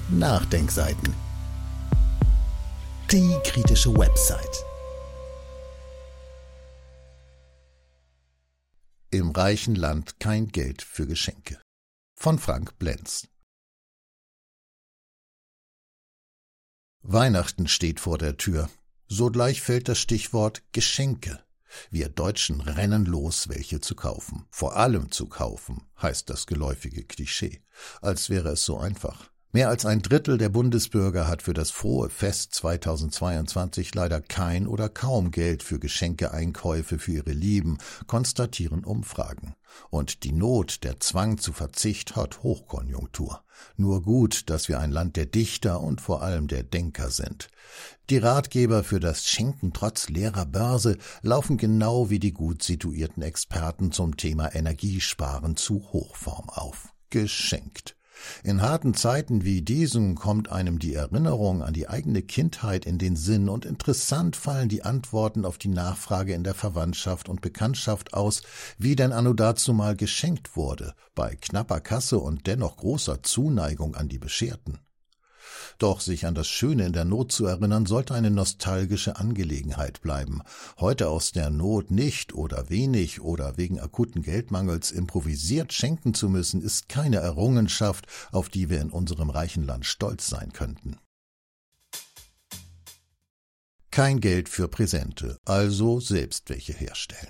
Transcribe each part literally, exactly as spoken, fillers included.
Nachdenkseiten. Die kritische Website. Im reichen Land kein Geld für Geschenke. Von Frank Blenz. Weihnachten steht vor der Tür. Sogleich fällt das Stichwort Geschenke. Wir Deutschen rennen los, welche zu kaufen. Vor allem zu kaufen, heißt das geläufige Klischee. Als wäre es so einfach. Mehr als ein Drittel der Bundesbürger hat für das frohe Fest zweitausendzweiundzwanzig leider kein oder kaum Geld für Geschenkeeinkäufe für ihre Lieben, konstatieren Umfragen. Und die Not, der Zwang zu Verzicht hat Hochkonjunktur. Nur gut, dass wir ein Land der Dichter und vor allem der Denker sind. Die Ratgeber für das Schenken trotz leerer Börse laufen genau wie die gut situierten Experten zum Thema Energiesparen zu Hochform auf. Geschenkt. In harten Zeiten wie diesen kommt einem die Erinnerung an die eigene Kindheit in den Sinn und interessant fallen die Antworten auf die Nachfrage in der Verwandtschaft und Bekanntschaft aus, wie denn anno dazu mal geschenkt wurde, bei knapper Kasse und dennoch großer Zuneigung an die Bescherten. Doch sich an das Schöne in der Not zu erinnern, sollte eine nostalgische Angelegenheit bleiben. Heute aus der Not nicht oder wenig oder wegen akuten Geldmangels improvisiert schenken zu müssen, ist keine Errungenschaft, auf die wir in unserem reichen Land stolz sein könnten. Kein Geld für Präsente, also selbst welche herstellen.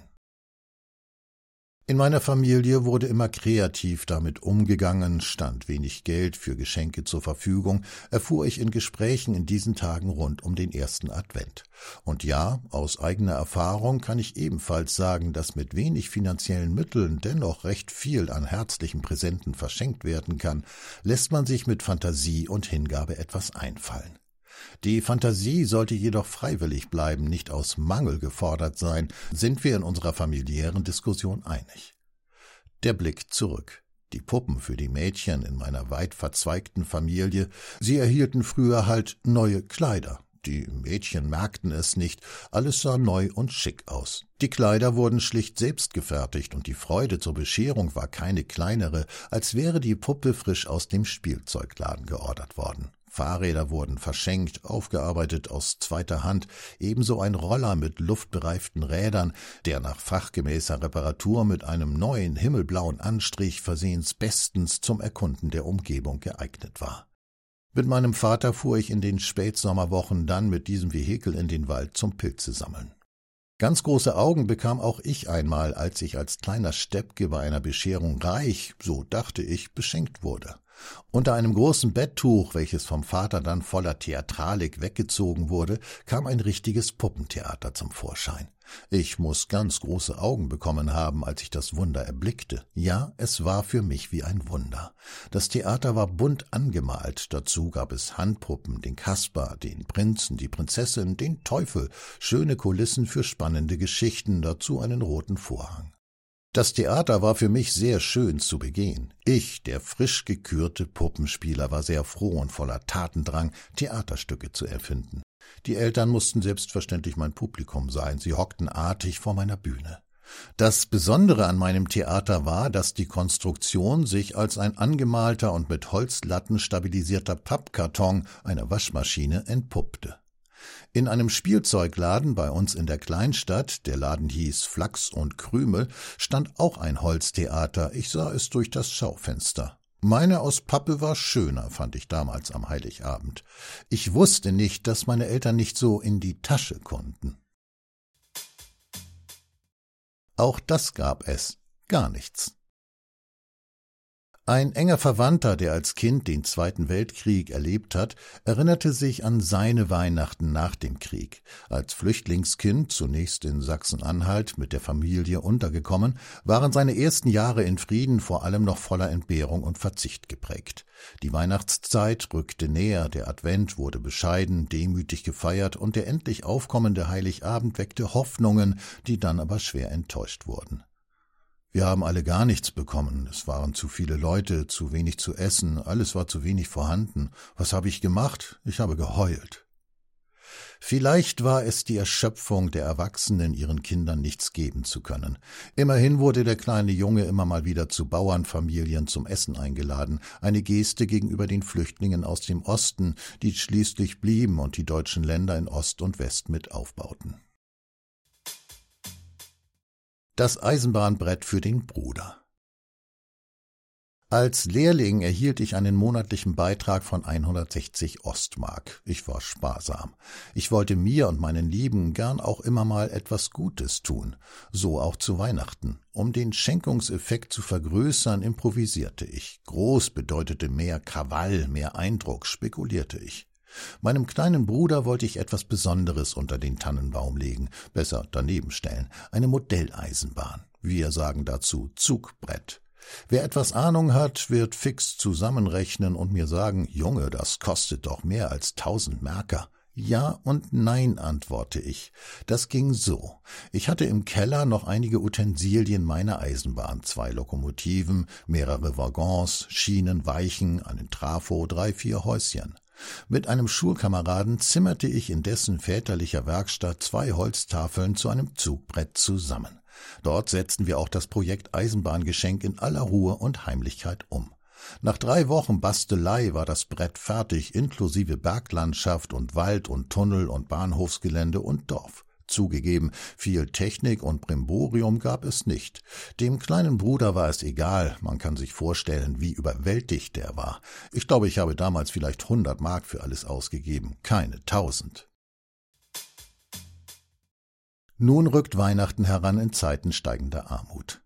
In meiner Familie wurde immer kreativ damit umgegangen, stand wenig Geld für Geschenke zur Verfügung, erfuhr ich in Gesprächen in diesen Tagen rund um den ersten Advent. Und ja, aus eigener Erfahrung kann ich ebenfalls sagen, dass mit wenig finanziellen Mitteln dennoch recht viel an herzlichen Präsenten verschenkt werden kann, lässt man sich mit Fantasie und Hingabe etwas einfallen. Die Fantasie sollte jedoch freiwillig bleiben, nicht aus Mangel gefordert sein, sind wir in unserer familiären Diskussion einig. Der Blick zurück. Die Puppen für die Mädchen in meiner weit verzweigten Familie, sie erhielten früher halt neue Kleider. Die Mädchen merkten es nicht, alles sah neu und schick aus. Die Kleider wurden schlicht selbst gefertigt und die Freude zur Bescherung war keine kleinere, als wäre die Puppe frisch aus dem Spielzeugladen geordert worden. Fahrräder wurden verschenkt, aufgearbeitet aus zweiter Hand, ebenso ein Roller mit luftbereiften Rädern, der nach fachgemäßer Reparatur mit einem neuen himmelblauen Anstrich versehens bestens zum Erkunden der Umgebung geeignet war. Mit meinem Vater fuhr ich in den Spätsommerwochen dann mit diesem Vehikel in den Wald zum Pilze sammeln. Ganz große Augen bekam auch ich einmal, als ich als kleiner Steppke bei einer Bescherung reich, so dachte ich, beschenkt wurde. Unter einem großen Betttuch, welches vom Vater dann voller Theatralik weggezogen wurde, kam ein richtiges Puppentheater zum Vorschein. Ich muß ganz große Augen bekommen haben, als ich das Wunder erblickte. Ja, es war für mich wie ein Wunder. Das Theater war bunt angemalt, dazu gab es Handpuppen, den Kasper, den Prinzen, die Prinzessin, den Teufel, schöne Kulissen für spannende Geschichten, dazu einen roten Vorhang. Das Theater war für mich sehr schön zu begehen. Ich, der frisch gekürte Puppenspieler, war sehr froh und voller Tatendrang, Theaterstücke zu erfinden. Die Eltern mussten selbstverständlich mein Publikum sein, sie hockten artig vor meiner Bühne. Das Besondere an meinem Theater war, dass die Konstruktion sich als ein angemalter und mit Holzlatten stabilisierter Pappkarton einer Waschmaschine entpuppte. In einem Spielzeugladen bei uns in der Kleinstadt, der Laden hieß Flachs und Krümel, stand auch ein Holztheater, ich sah es durch das Schaufenster. Meine aus Pappe war schöner, fand ich damals am Heiligabend. Ich wusste nicht, dass meine Eltern nicht so in die Tasche konnten. Auch das gab es, gar nichts. Ein enger Verwandter, der als Kind den Zweiten Weltkrieg erlebt hat, erinnerte sich an seine Weihnachten nach dem Krieg. Als Flüchtlingskind, zunächst in Sachsen-Anhalt, mit der Familie untergekommen, waren seine ersten Jahre in Frieden vor allem noch voller Entbehrung und Verzicht geprägt. Die Weihnachtszeit rückte näher, der Advent wurde bescheiden, demütig gefeiert und der endlich aufkommende Heiligabend weckte Hoffnungen, die dann aber schwer enttäuscht wurden. Wir haben alle gar nichts bekommen, es waren zu viele Leute, zu wenig zu essen, alles war zu wenig vorhanden. Was habe ich gemacht? Ich habe geheult. Vielleicht war es die Erschöpfung der Erwachsenen, ihren Kindern nichts geben zu können. Immerhin wurde der kleine Junge immer mal wieder zu Bauernfamilien zum Essen eingeladen, eine Geste gegenüber den Flüchtlingen aus dem Osten, die schließlich blieben und die deutschen Länder in Ost und West mit aufbauten. Das Eisenbahnbrett für den Bruder. Als Lehrling erhielt ich einen monatlichen Beitrag von hundertsechzig Ostmark. Ich war sparsam. Ich wollte mir und meinen Lieben gern auch immer mal etwas Gutes tun, so auch zu Weihnachten. Um den Schenkungseffekt zu vergrößern, improvisierte ich. Groß bedeutete mehr Krawall, mehr Eindruck, spekulierte ich. Meinem kleinen Bruder wollte ich etwas Besonderes unter den Tannenbaum legen, besser daneben stellen, eine Modelleisenbahn. Wir sagen dazu Zugbrett. Wer etwas Ahnung hat, wird fix zusammenrechnen und mir sagen, Junge, das kostet doch mehr als tausend Märker. Ja und nein, antworte ich. Das ging so. Ich hatte im Keller noch einige Utensilien meiner Eisenbahn, zwei Lokomotiven, mehrere Waggons, Schienen, Weichen, einen Trafo, drei, vier Häuschen. Mit einem Schulkameraden zimmerte ich in dessen väterlicher Werkstatt zwei Holztafeln zu einem Zugbrett zusammen. Dort setzten wir auch das Projekt Eisenbahngeschenk in aller Ruhe und Heimlichkeit um. Nach drei Wochen Bastelei war das Brett fertig, inklusive Berglandschaft und Wald und Tunnel und Bahnhofsgelände und Dorf. Zugegeben, viel Technik und Brimborium gab es nicht. Dem kleinen Bruder war es egal, man kann sich vorstellen, wie überwältigt der war. Ich glaube, ich habe damals vielleicht hundert Mark für alles ausgegeben, keine tausend. Nun rückt Weihnachten heran in Zeiten steigender Armut.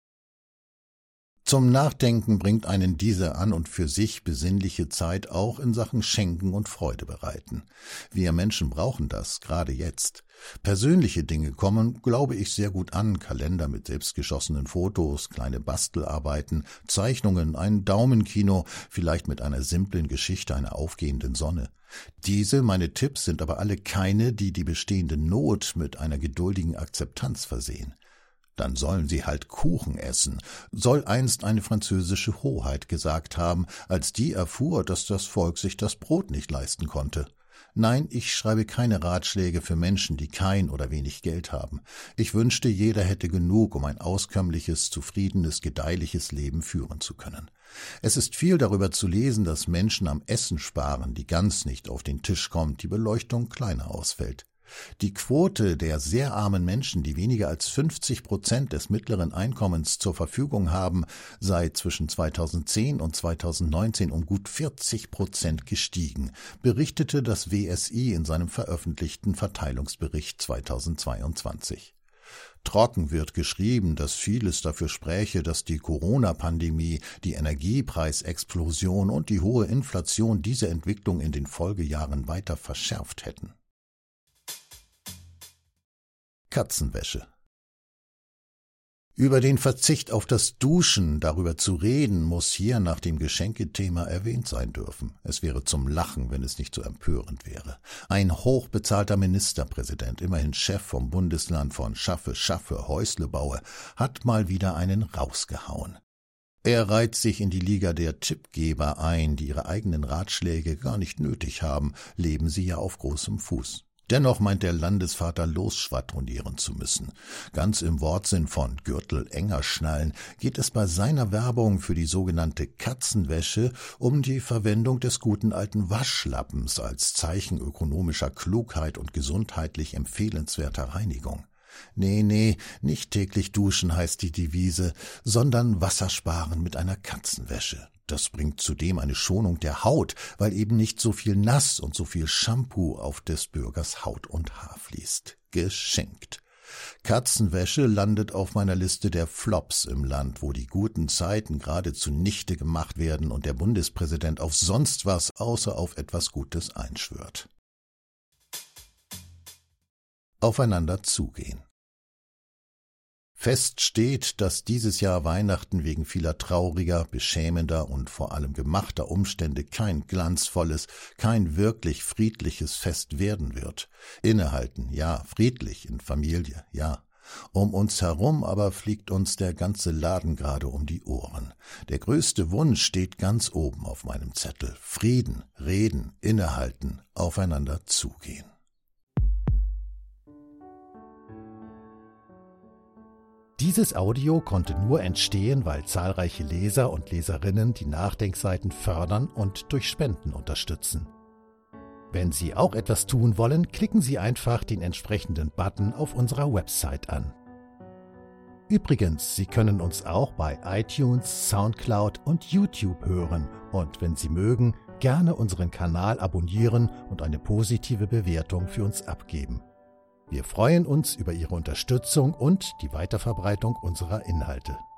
Zum Nachdenken bringt einen diese an und für sich besinnliche Zeit auch in Sachen Schenken und Freude bereiten. Wir Menschen brauchen das, gerade jetzt. Persönliche Dinge kommen, glaube ich, sehr gut an. Kalender mit selbstgeschossenen Fotos, kleine Bastelarbeiten, Zeichnungen, ein Daumenkino, vielleicht mit einer simplen Geschichte einer aufgehenden Sonne. Diese, meine Tipps, sind aber alle keine, die die bestehende Not mit einer geduldigen Akzeptanz versehen. Dann sollen sie halt Kuchen essen, soll einst eine französische Hoheit gesagt haben, als die erfuhr, dass das Volk sich das Brot nicht leisten konnte. Nein, ich schreibe keine Ratschläge für Menschen, die kein oder wenig Geld haben. Ich wünschte, jeder hätte genug, um ein auskömmliches, zufriedenes, gedeihliches Leben führen zu können. Es ist viel darüber zu lesen, dass Menschen am Essen sparen, die Gans nicht auf den Tisch kommt, die Beleuchtung kleiner ausfällt. Die Quote der sehr armen Menschen, die weniger als fünfzig Prozent des mittleren Einkommens zur Verfügung haben, sei zwischen zweitausendzehn und zweitausendneunzehn um gut vierzig Prozent gestiegen, berichtete das W S I in seinem veröffentlichten Verteilungsbericht zweitausendzweiundzwanzig. Trocken wird geschrieben, dass vieles dafür spräche, dass die Corona-Pandemie, die Energiepreisexplosion und die hohe Inflation diese Entwicklung in den Folgejahren weiter verschärft hätten. Katzenwäsche. Über den Verzicht auf das Duschen, darüber zu reden, muss hier nach dem Geschenkethema erwähnt sein dürfen. Es wäre zum Lachen, wenn es nicht so empörend wäre. Ein hochbezahlter Ministerpräsident, immerhin Chef vom Bundesland von Schaffe, Schaffe, Häuslebaue, hat mal wieder einen rausgehauen. Er reiht sich in die Liga der Tippgeber ein, die ihre eigenen Ratschläge gar nicht nötig haben, leben sie ja auf großem Fuß. Dennoch meint der Landesvater losschwadronieren zu müssen. Ganz im Wortsinn von Gürtel enger schnallen geht es bei seiner Werbung für die sogenannte Katzenwäsche um die Verwendung des guten alten Waschlappens als Zeichen ökonomischer Klugheit und gesundheitlich empfehlenswerter Reinigung. Nee, nee, nicht täglich duschen heißt die Devise, sondern Wasser sparen mit einer Katzenwäsche. Das bringt zudem eine Schonung der Haut, weil eben nicht so viel Nass und so viel Shampoo auf des Bürgers Haut und Haar fließt. Geschenkt. Katzenwäsche landet auf meiner Liste der Flops im Land, wo die guten Zeiten gerade zunichte gemacht werden und der Bundespräsident auf sonst was außer auf etwas Gutes einschwört. Aufeinander zugehen. Fest steht, dass dieses Jahr Weihnachten wegen vieler trauriger, beschämender und vor allem gemachter Umstände kein glanzvolles, kein wirklich friedliches Fest werden wird. Innehalten, ja, friedlich in Familie, ja. Um uns herum aber fliegt uns der ganze Laden gerade um die Ohren. Der größte Wunsch steht ganz oben auf meinem Zettel. Frieden, reden, innehalten, aufeinander zugehen. Dieses Audio konnte nur entstehen, weil zahlreiche Leser und Leserinnen die Nachdenkseiten fördern und durch Spenden unterstützen. Wenn Sie auch etwas tun wollen, klicken Sie einfach den entsprechenden Button auf unserer Website an. Übrigens, Sie können uns auch bei iTunes, Soundcloud und YouTube hören und wenn Sie mögen, gerne unseren Kanal abonnieren und eine positive Bewertung für uns abgeben. Wir freuen uns über Ihre Unterstützung und die Weiterverbreitung unserer Inhalte.